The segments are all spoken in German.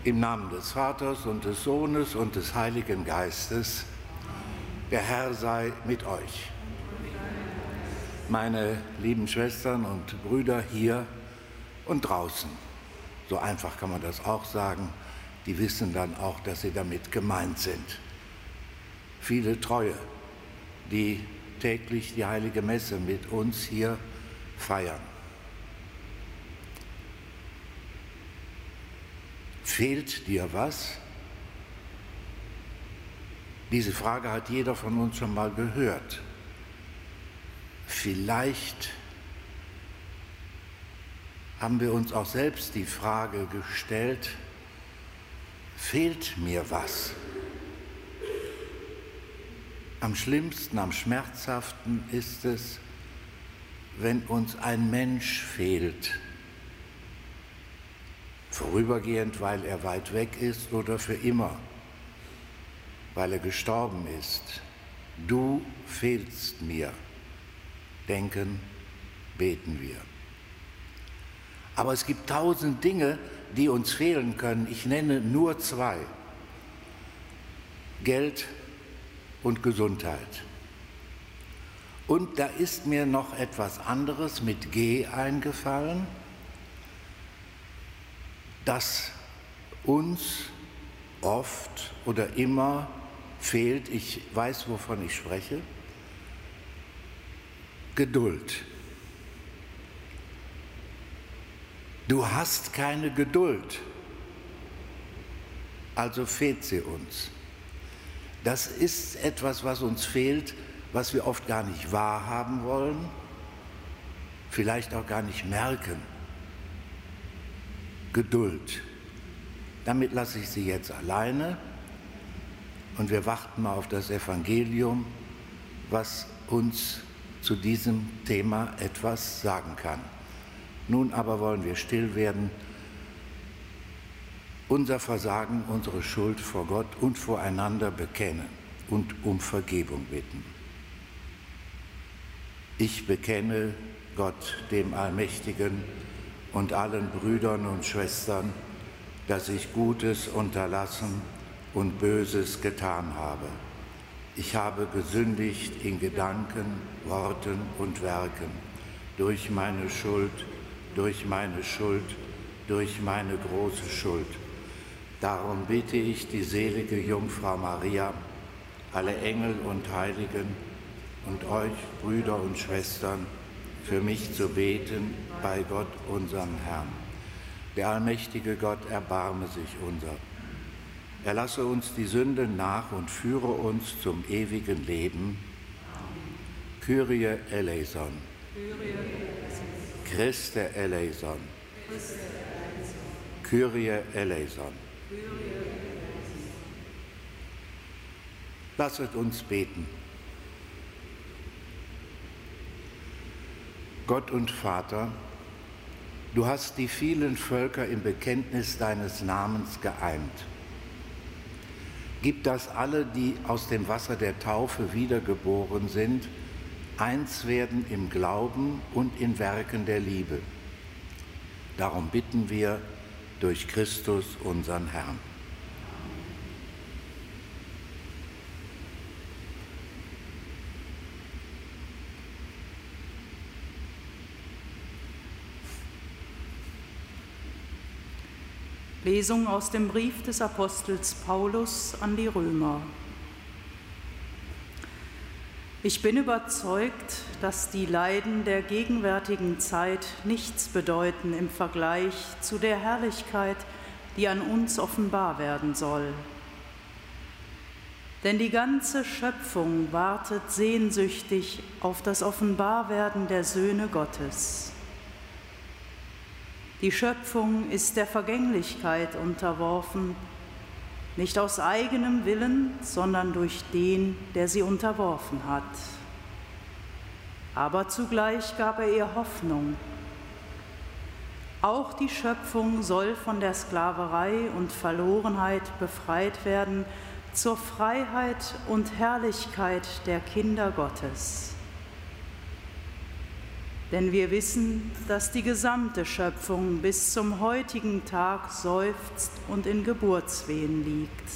Im Namen des Vaters und des Sohnes und des Heiligen Geistes. Der Herr sei mit euch. Meine lieben Schwestern und Brüder hier und draußen, so einfach kann man das auch sagen, die wissen dann auch, dass sie damit gemeint sind. Viele Treue, die täglich die Heilige Messe mit uns hier feiern. Fehlt dir was? Diese Frage hat jeder von uns schon mal gehört. Vielleicht haben wir uns auch selbst die Frage gestellt, fehlt mir was? Am schlimmsten, am schmerzhaften ist es, wenn uns ein Mensch fehlt. Vorübergehend, weil er weit weg ist oder für immer, weil er gestorben ist. Du fehlst mir. Denken, beten wir. Aber es gibt 1000 Dinge, die uns fehlen können. Ich nenne nur 2. Geld und Gesundheit. Und da ist mir noch etwas anderes mit G eingefallen, das uns oft oder immer fehlt. Ich weiß, wovon ich spreche. Geduld. Du hast keine Geduld, also fehlt sie uns. Das ist etwas, was uns fehlt, was wir oft gar nicht wahrhaben wollen, vielleicht auch gar nicht merken. Geduld. Damit lasse ich Sie jetzt alleine und wir warten mal auf das Evangelium, was uns zu diesem Thema etwas sagen kann. Nun aber wollen wir still werden, unser Versagen, unsere Schuld vor Gott und voreinander bekennen und um Vergebung bitten. Ich bekenne Gott, dem Allmächtigen, und allen Brüdern und Schwestern, dass ich Gutes unterlassen und Böses getan habe. Ich habe gesündigt in Gedanken, Worten und Werken, durch meine Schuld, durch meine große Schuld. Darum bitte ich die selige Jungfrau Maria, alle Engel und Heiligen und euch, Brüder und Schwestern, für mich zu beten bei Gott, unserem Herrn. Der allmächtige Gott erbarme sich unser. Er lasse uns die Sünde nach und führe uns zum ewigen Leben. Kyrie eleison. Christe eleison. Kyrie eleison. Lasset uns beten. Gott und Vater, du hast die vielen Völker im Bekenntnis deines Namens geeint. Gib, dass alle, die aus dem Wasser der Taufe wiedergeboren sind, eins werden im Glauben und in Werken der Liebe. Darum bitten wir durch Christus, unseren Herrn. Lesung aus dem Brief des Apostels Paulus an die Römer. Ich bin überzeugt, dass die Leiden der gegenwärtigen Zeit nichts bedeuten im Vergleich zu der Herrlichkeit, die an uns offenbar werden soll. Denn die ganze Schöpfung wartet sehnsüchtig auf das Offenbarwerden der Söhne Gottes. Die Schöpfung ist der Vergänglichkeit unterworfen, nicht aus eigenem Willen, sondern durch den, der sie unterworfen hat. Aber zugleich gab er ihr Hoffnung. Auch die Schöpfung soll von der Sklaverei und Verlorenheit befreit werden zur Freiheit und Herrlichkeit der Kinder Gottes. Denn wir wissen, dass die gesamte Schöpfung bis zum heutigen Tag seufzt und in Geburtswehen liegt.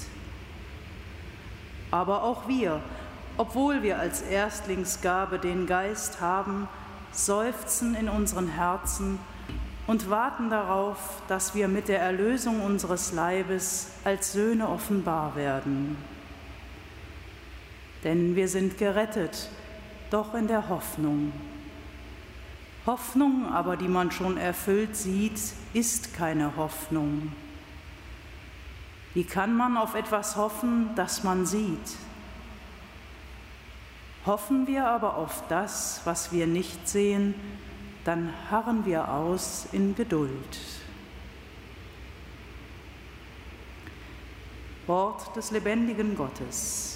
Aber auch wir, obwohl wir als Erstlingsgabe den Geist haben, seufzen in unseren Herzen und warten darauf, dass wir mit der Erlösung unseres Leibes als Söhne offenbar werden. Denn wir sind gerettet, doch in der Hoffnung. Hoffnung aber, die man schon erfüllt sieht, ist keine Hoffnung. Wie kann man auf etwas hoffen, das man sieht? Hoffen wir aber auf das, was wir nicht sehen, dann harren wir aus in Geduld. Wort des lebendigen Gottes.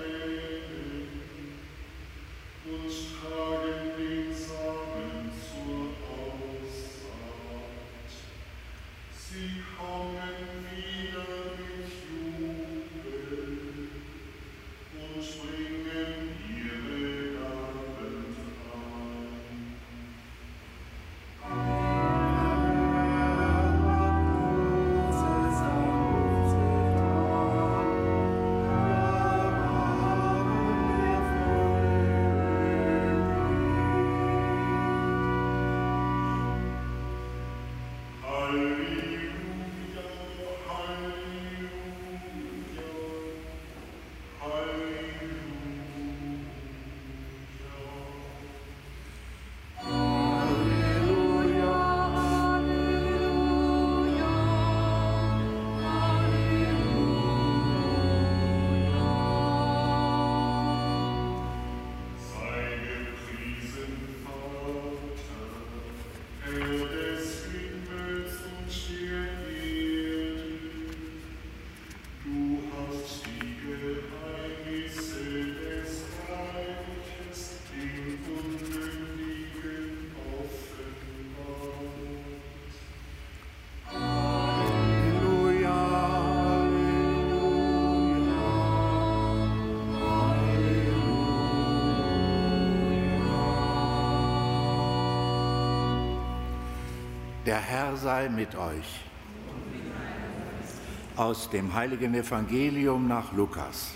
Und tragen den Samen zu Der Herr sei mit euch. Aus dem heiligen Evangelium nach Lukas.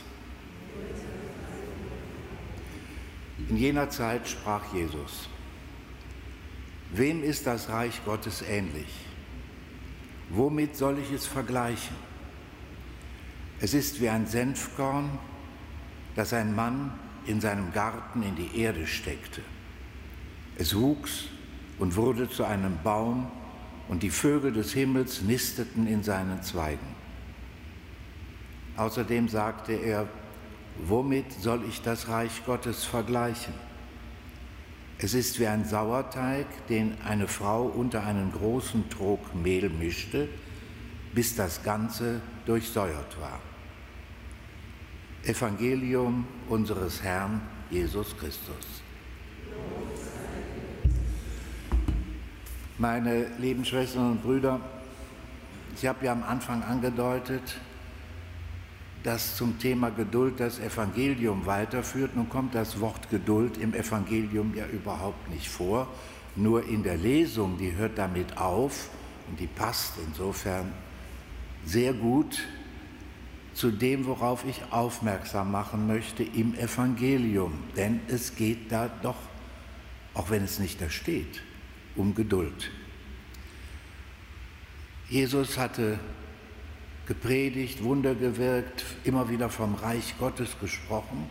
In jener Zeit sprach Jesus: Wem ist das Reich Gottes ähnlich? Womit soll ich es vergleichen? Es ist wie ein Senfkorn, das ein Mann in seinem Garten in die Erde steckte. Es wuchs und wurde zu einem Baum, und die Vögel des Himmels nisteten in seinen Zweigen. Außerdem sagte er: Womit soll ich das Reich Gottes vergleichen? Es ist wie ein Sauerteig, den eine Frau unter einen großen Trog Mehl mischte, bis das Ganze durchsäuert war. Evangelium unseres Herrn Jesus Christus. Meine lieben Schwestern und Brüder, ich habe ja am Anfang angedeutet, dass zum Thema Geduld das Evangelium weiterführt. Nun kommt das Wort Geduld im Evangelium ja überhaupt nicht vor, nur in der Lesung, die hört damit auf und die passt insofern sehr gut zu dem, worauf ich aufmerksam machen möchte im Evangelium. Denn es geht da doch, auch wenn es nicht da steht, um Geduld. Jesus hatte gepredigt, Wunder gewirkt, immer wieder vom Reich Gottes gesprochen.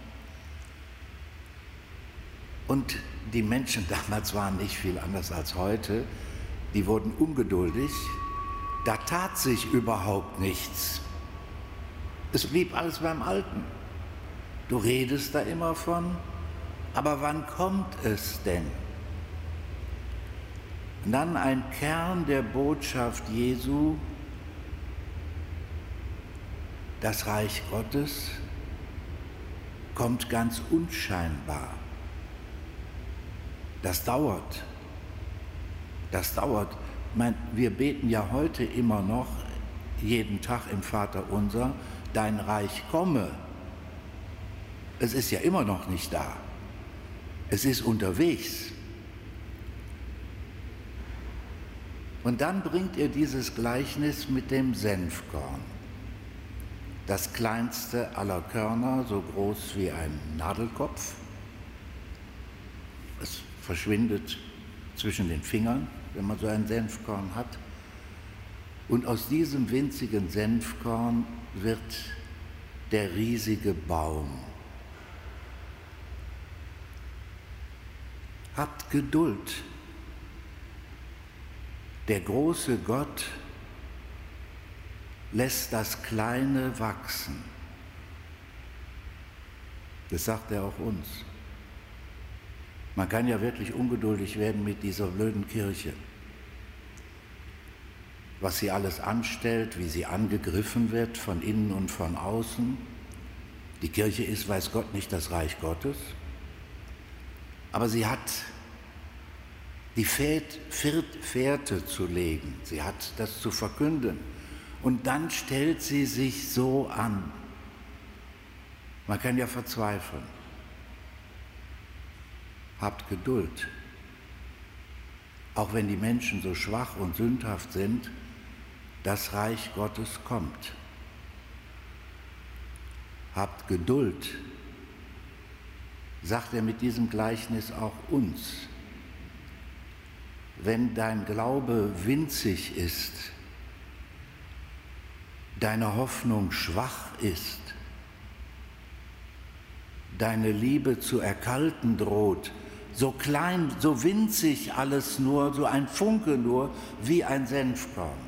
Und die Menschen damals waren nicht viel anders als heute. Die wurden ungeduldig. Da tat sich überhaupt nichts. Es blieb alles beim Alten. Du redest da immer von, aber wann kommt es denn? Und dann ein Kern der Botschaft Jesu: Das Reich Gottes kommt ganz unscheinbar. Das dauert. Das dauert. Ich meine, wir beten ja heute immer noch, jeden Tag im Vaterunser: Dein Reich komme. Es ist ja immer noch nicht da. Es ist unterwegs. Und dann bringt er dieses Gleichnis mit dem Senfkorn. Das kleinste aller Körner, so groß wie ein Nadelkopf. Es verschwindet zwischen den Fingern, wenn man so ein Senfkorn hat. Und aus diesem winzigen Senfkorn wird der riesige Baum. Habt Geduld. Der große Gott lässt das Kleine wachsen. Das sagt er auch uns. Man kann ja wirklich ungeduldig werden mit dieser blöden Kirche. Was sie alles anstellt, wie sie angegriffen wird von innen und von außen. Die Kirche ist, weiß Gott, nicht das Reich Gottes. Aber sie hat die Fährte zu legen. Sie hat das zu verkünden. Und dann stellt sie sich so an. Man kann ja verzweifeln. Habt Geduld. Auch wenn die Menschen so schwach und sündhaft sind, das Reich Gottes kommt. Habt Geduld, sagt er mit diesem Gleichnis auch uns. Wenn dein Glaube winzig ist, deine Hoffnung schwach ist, deine Liebe zu erkalten droht, so klein, so winzig alles nur, so ein Funke nur, wie ein Senfkorn.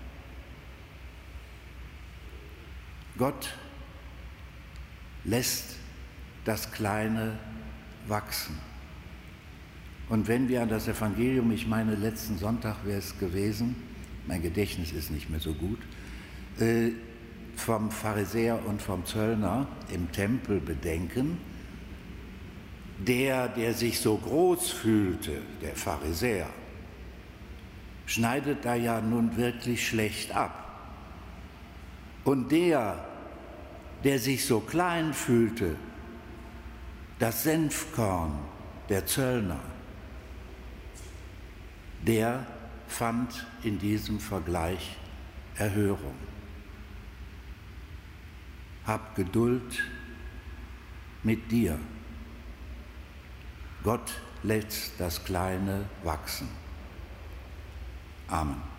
Gott lässt das Kleine wachsen. Und wenn wir an das Evangelium, ich meine, letzten Sonntag wäre es gewesen, mein Gedächtnis ist nicht mehr so gut, vom Pharisäer und vom Zöllner im Tempel bedenken, der sich so groß fühlte, der Pharisäer, schneidet da ja nun wirklich schlecht ab. Und der sich so klein fühlte, das Senfkorn, der Zöllner, der fand in diesem Vergleich Erhörung. Hab Geduld mit dir. Gott lässt das Kleine wachsen. Amen.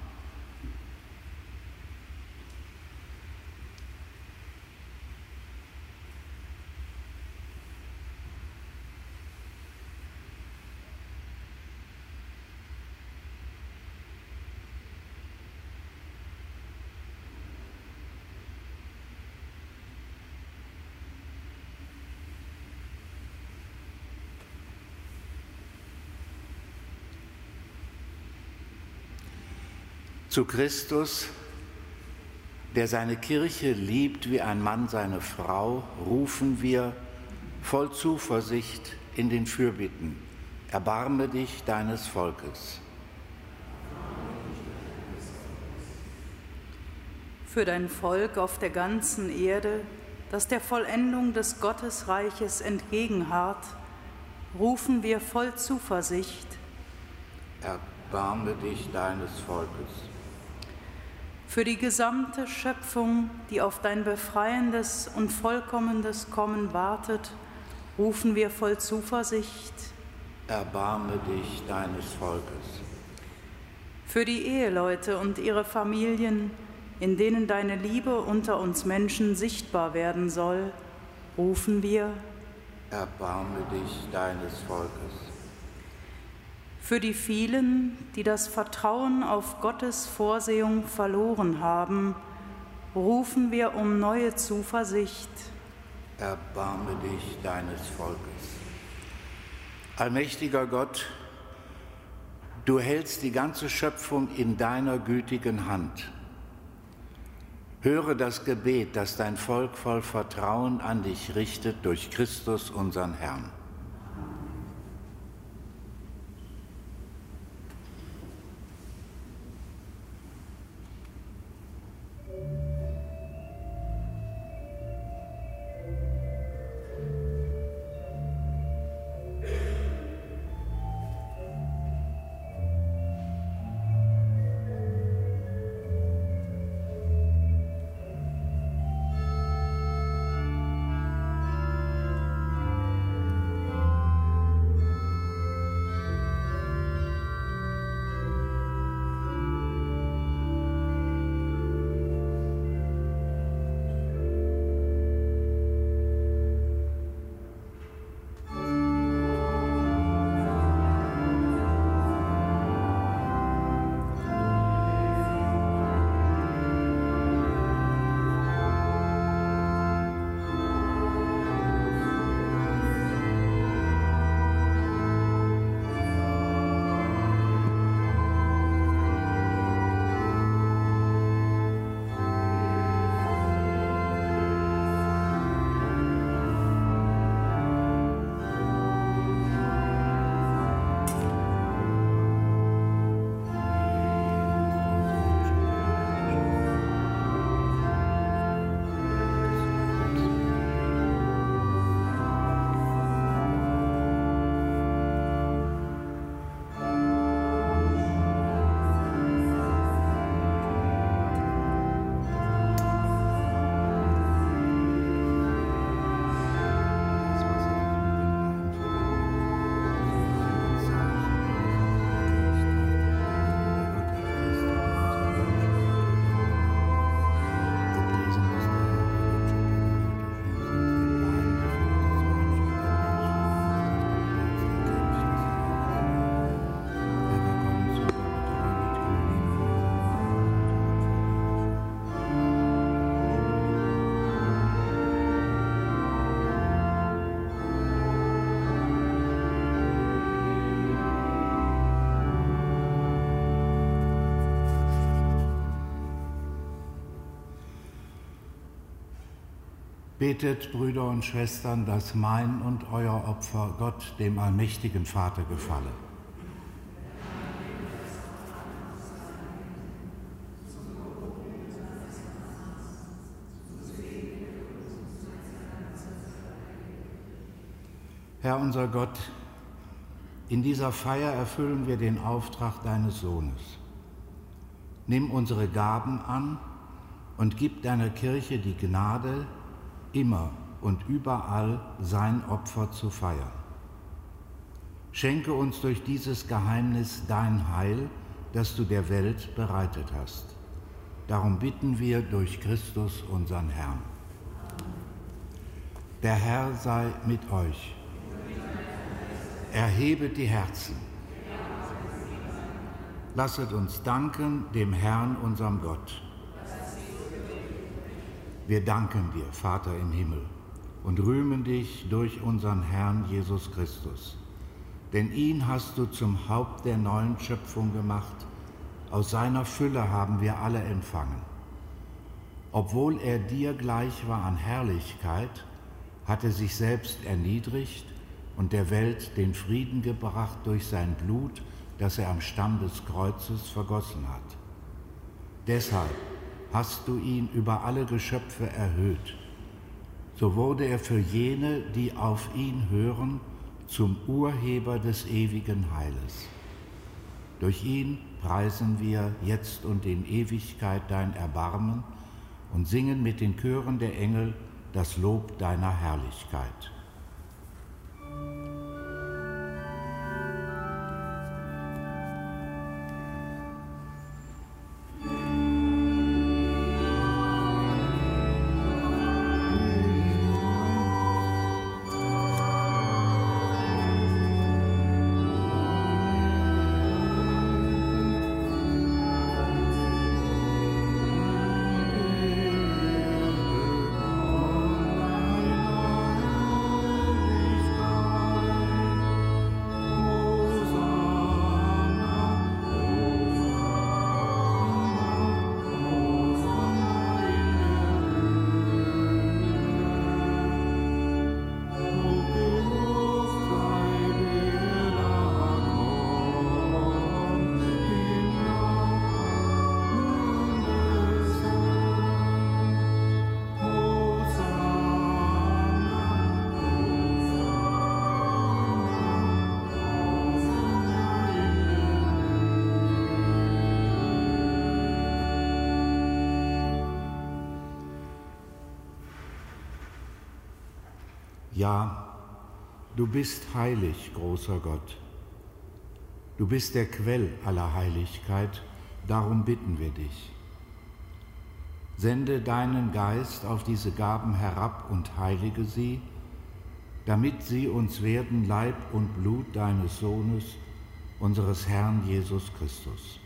Zu Christus, der seine Kirche liebt wie ein Mann seine Frau, rufen wir voll Zuversicht in den Fürbitten: Erbarme dich deines Volkes. Für dein Volk auf der ganzen Erde, das der Vollendung des Gottesreiches entgegenharrt, rufen wir voll Zuversicht: Erbarme dich deines Volkes. Für die gesamte Schöpfung, die auf dein befreiendes und vollkommenes Kommen wartet, rufen wir voll Zuversicht: Erbarme dich deines Volkes. Für die Eheleute und ihre Familien, in denen deine Liebe unter uns Menschen sichtbar werden soll, rufen wir: Erbarme dich deines Volkes. Für die vielen, die das Vertrauen auf Gottes Vorsehung verloren haben, rufen wir um neue Zuversicht: Erbarme dich deines Volkes. Allmächtiger Gott, du hältst die ganze Schöpfung in deiner gütigen Hand. Höre das Gebet, das dein Volk voll Vertrauen an dich richtet durch Christus, unseren Herrn. Betet, Brüder und Schwestern, dass mein und euer Opfer Gott, dem allmächtigen Vater, gefalle. Herr unser Gott, in dieser Feier erfüllen wir den Auftrag deines Sohnes. nimm unsere Gaben an und gib deiner Kirche die Gnade, immer und überall sein Opfer zu feiern. Schenke uns durch dieses Geheimnis dein Heil, das du der Welt bereitet hast. Darum bitten wir durch Christus, unseren Herrn. Der Herr sei mit euch. Erhebet die Herzen. Lasset uns danken dem Herrn, unserem Gott. Wir danken dir, Vater im Himmel, und rühmen dich durch unseren Herrn Jesus Christus. Denn ihn hast du zum Haupt der neuen Schöpfung gemacht. Aus seiner Fülle haben wir alle empfangen. Obwohl er dir gleich war an Herrlichkeit, hat er sich selbst erniedrigt und der Welt den Frieden gebracht durch sein Blut, das er am Stamm des Kreuzes vergossen hat. Deshalb hast du ihn über alle Geschöpfe erhöht. So wurde er für jene, die auf ihn hören, zum Urheber des ewigen Heiles. Durch ihn preisen wir jetzt und in Ewigkeit dein Erbarmen und singen mit den Chören der Engel das Lob deiner Herrlichkeit. Ja, du bist heilig, großer Gott. Du bist der Quell aller Heiligkeit, darum bitten wir dich. Sende deinen Geist auf diese Gaben herab und heilige sie, damit sie uns werden Leib und Blut deines Sohnes, unseres Herrn Jesus Christus.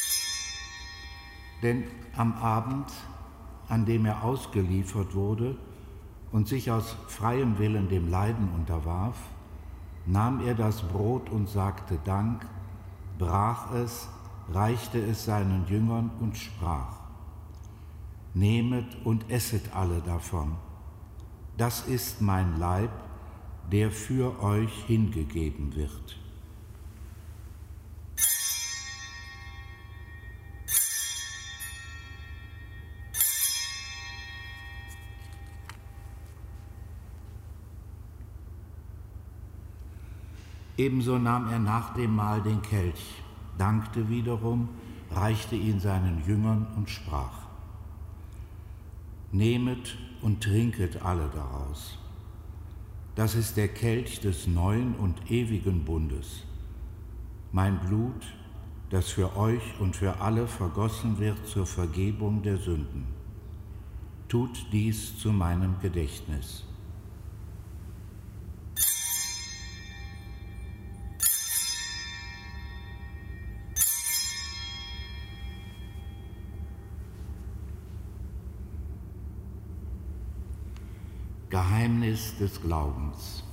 Denn am Abend, an dem er ausgeliefert wurde und sich aus freiem Willen dem Leiden unterwarf, nahm er das Brot und sagte Dank, brach es, reichte es seinen Jüngern und sprach: Nehmet und esset alle davon. Das ist mein Leib, der für euch hingegeben wird. Ebenso nahm er nach dem Mahl den Kelch, dankte wiederum, reichte ihn seinen Jüngern und sprach: Nehmet und trinket alle daraus. Das ist der Kelch des neuen und ewigen Bundes, mein Blut, das für euch und für alle vergossen wird zur Vergebung der Sünden. Tut dies zu meinem Gedächtnis. Geheimnis des Glaubens.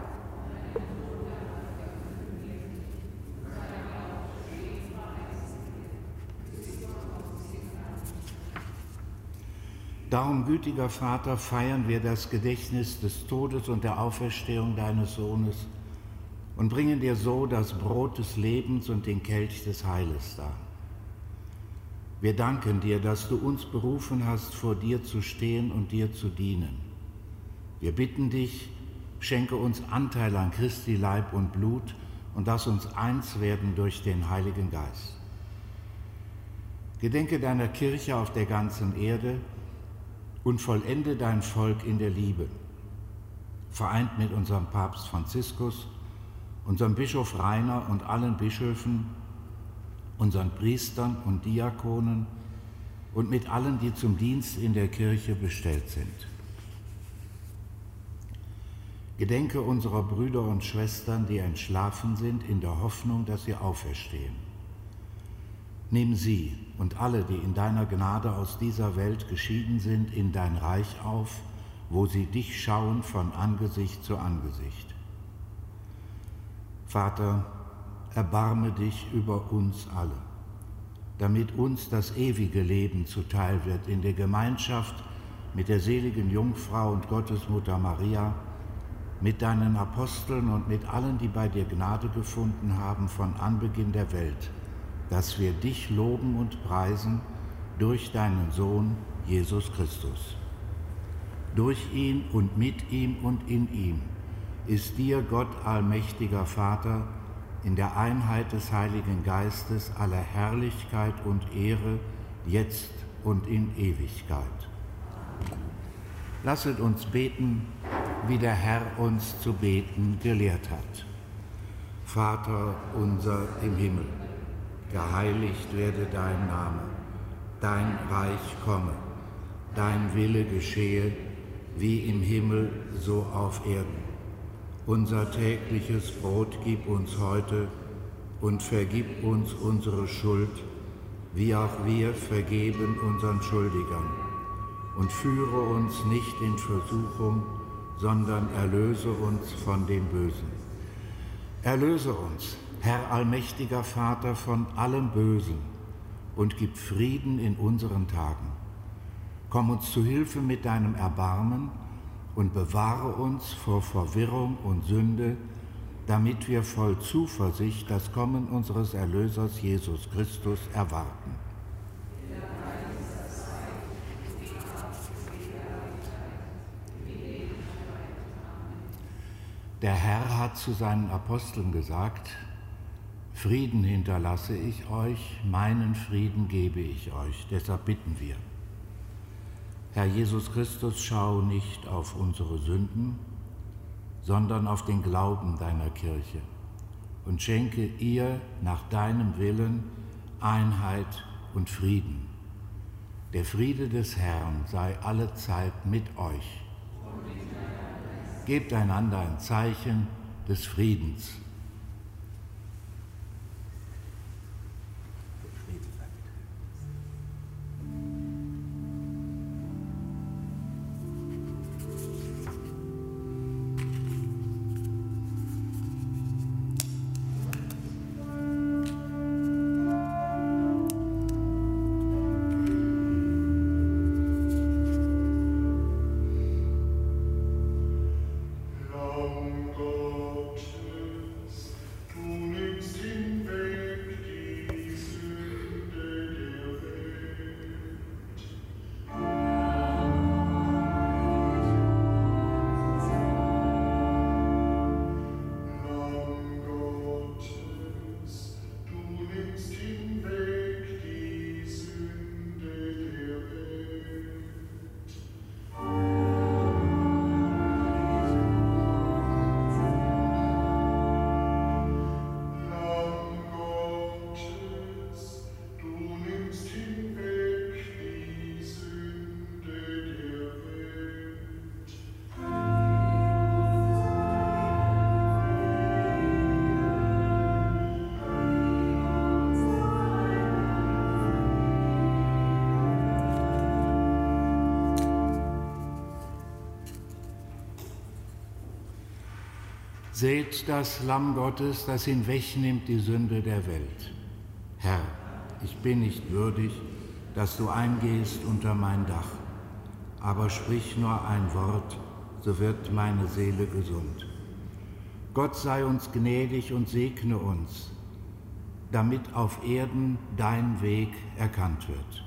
Darum, gütiger Vater, feiern wir das Gedächtnis des Todes und der Auferstehung deines Sohnes und bringen dir so das Brot des Lebens und den Kelch des Heiles dar. Wir danken dir, dass du uns berufen hast, vor dir zu stehen und dir zu dienen. Wir bitten dich, schenke uns Anteil an Christi Leib und Blut und lass uns eins werden durch den Heiligen Geist. Gedenke deiner Kirche auf der ganzen Erde und vollende dein Volk in der Liebe. Vereint mit unserem Papst Franziskus, unserem Bischof Rainer und allen Bischöfen, unseren Priestern und Diakonen und mit allen, die zum Dienst in der Kirche bestellt sind. Gedenke unserer Brüder und Schwestern, die entschlafen sind, in der Hoffnung, dass sie auferstehen. Nimm sie und alle, die in deiner Gnade aus dieser Welt geschieden sind, in dein Reich auf, wo sie dich schauen von Angesicht zu Angesicht. Vater, erbarme dich über uns alle, damit uns das ewige Leben zuteil wird in der Gemeinschaft mit der seligen Jungfrau und Gottesmutter Maria, mit deinen Aposteln und mit allen, die bei dir Gnade gefunden haben von Anbeginn der Welt, dass wir dich loben und preisen durch deinen Sohn Jesus Christus. Durch ihn und mit ihm und in ihm ist dir, Gott allmächtiger Vater, in der Einheit des Heiligen Geistes alle Herrlichkeit und Ehre, jetzt und in Ewigkeit. Lasset uns beten, wie der Herr uns zu beten gelehrt hat. Vater unser im Himmel, geheiligt werde dein Name, dein Reich komme, dein Wille geschehe, wie im Himmel, so auf Erden. Unser tägliches Brot gib uns heute und vergib uns unsere Schuld, wie auch wir vergeben unseren Schuldigern. Und führe uns nicht in Versuchung, sondern erlöse uns von dem Bösen. Erlöse uns, Herr allmächtiger Vater, von allem Bösen und gib Frieden in unseren Tagen. Komm uns zu Hilfe mit deinem Erbarmen und bewahre uns vor Verwirrung und Sünde, damit wir voll Zuversicht das Kommen unseres Erlösers Jesus Christus erwarten. Der Herr hat zu seinen Aposteln gesagt: Frieden hinterlasse ich euch, meinen Frieden gebe ich euch. Deshalb bitten wir. Herr Jesus Christus, schau nicht auf unsere Sünden, sondern auf den Glauben deiner Kirche und schenke ihr nach deinem Willen Einheit und Frieden. Der Friede des Herrn sei allezeit mit euch. Gebt einander ein Zeichen des Friedens. Seht das Lamm Gottes, das hinwegnimmt die Sünde der Welt. Herr, ich bin nicht würdig, dass du eingehst unter mein Dach, aber sprich nur ein Wort, so wird meine Seele gesund. Gott sei uns gnädig und segne uns, damit auf Erden dein Weg erkannt wird.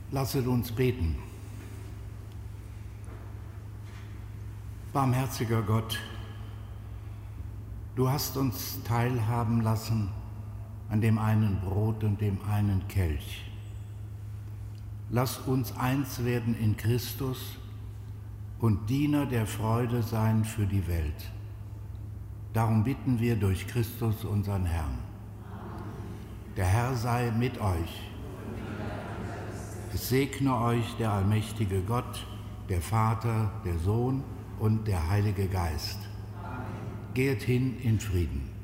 Lasset uns beten. Barmherziger Gott, du hast uns teilhaben lassen an dem einen Brot und dem einen Kelch. Lass uns eins werden in Christus und Diener der Freude sein für die Welt. Darum bitten wir durch Christus, unseren Herrn. Der Herr sei mit euch. Es segne euch der allmächtige Gott, der Vater, der Sohn und der Heilige Geist. Geht hin in Frieden.